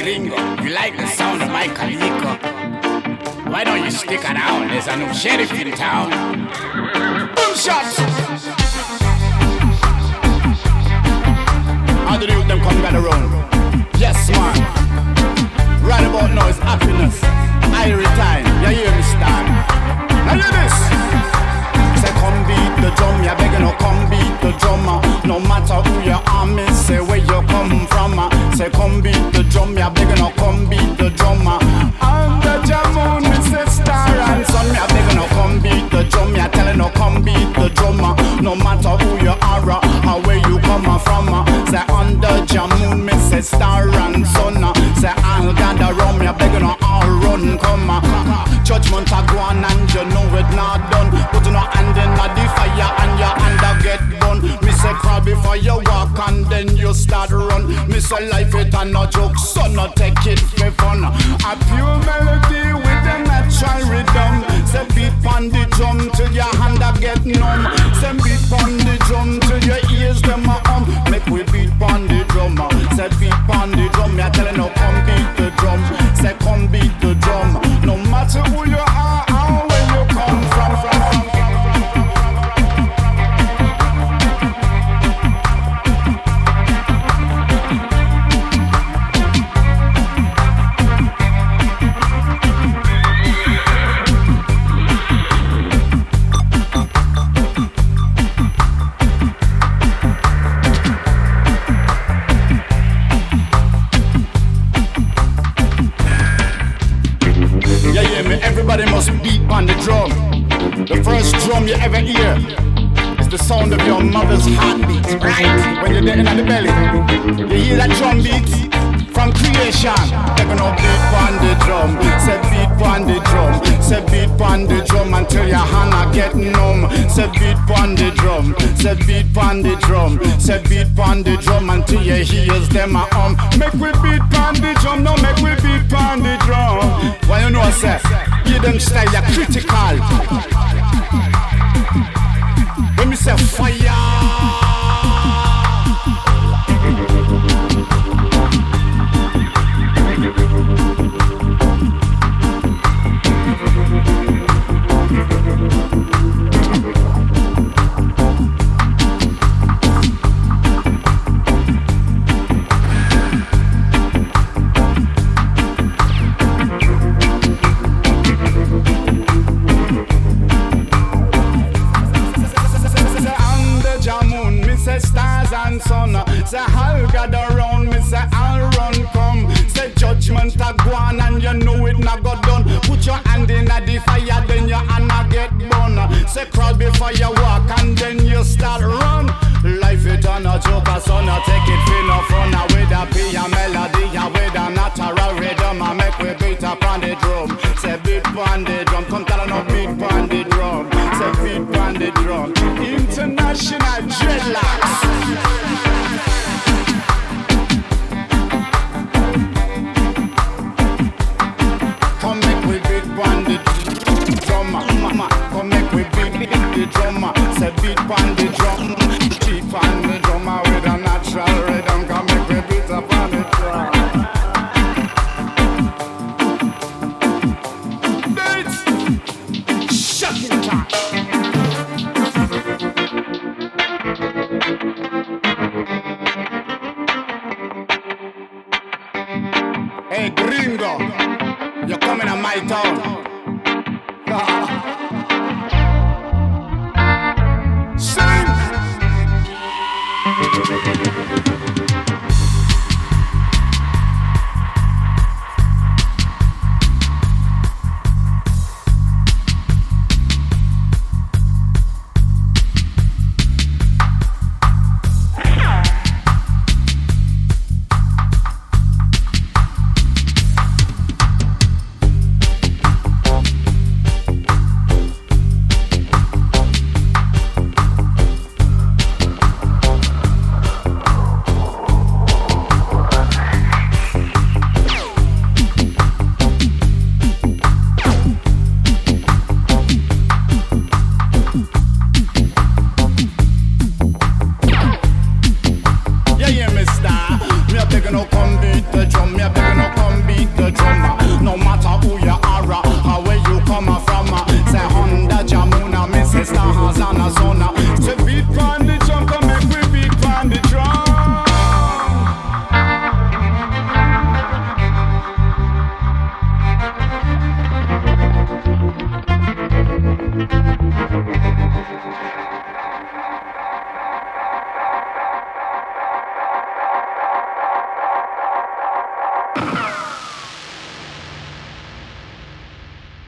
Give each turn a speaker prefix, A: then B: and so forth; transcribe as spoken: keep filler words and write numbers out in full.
A: gringo. You like the sound of my calico? Why don't you stick around? There's a new sheriff in town. Boom shots! How the youth them come by the road? Yes, man. Right about now is happiness. Irie time. You hear me stand? Now hear this. Say come beat the drum. You begging no come beat the drummer. No matter who you are, me say where you come from. Say come beat the drum. You begging no come beat the drummer. Under the moon, me say star and sun. You begging no come beat the drum. You telling no come beat the drummer. No matter who you are or where you come from. Say under the moon, me say star and sun. Say I'll gather round. You begging no all run come. Judgment a go on and you know it not done. Put no hand in the fire and your hand a get burn. Me say crawl before you walk and then you start run. Me say life it a no joke, so no take it for fun. A pure melody with a natural rhythm. Say beat pon the drum till your hand a get numb. Say beat pon the drum till your ears them a hum. Make we beat pon the drum. Say beat pon the drum. Me a tellin' no come beat the drum. Say come beat the drum. No matter who you are or where you come from. from, from. Everybody must beat on the drum. The first drum you ever hear is the sound of your mother's heartbeat. Right when you're dead in the belly, you hear that drum beat from creation. They're gonna beat on the drum. Say beat on the drum. Say beat on the drum until your hand a get numb. Say beat on the drum. Say beat on the drum. Say beat on the drum until your ears them a hum. Make we beat on the drum. No, make we beat on the drum. Why you know I say? You them style ya critical. When me say fire. Say I'll gather round, me say I'll run come. Say judgment a go on and you know it not got done. Put your hand in the fire, then your hand a get burn. Say crawl before you walk and then you start run. Life it on a joke, so no take it for no fun. With a be a melody, with a natural rhythm, I make we beat up on the drum. Say beat on the drum, come tell her no beat on the drum. Say beat on the drum. International dreadlocks. Come make we beat on the drum, mama. Come make we beat the drum. Say beat on the drum.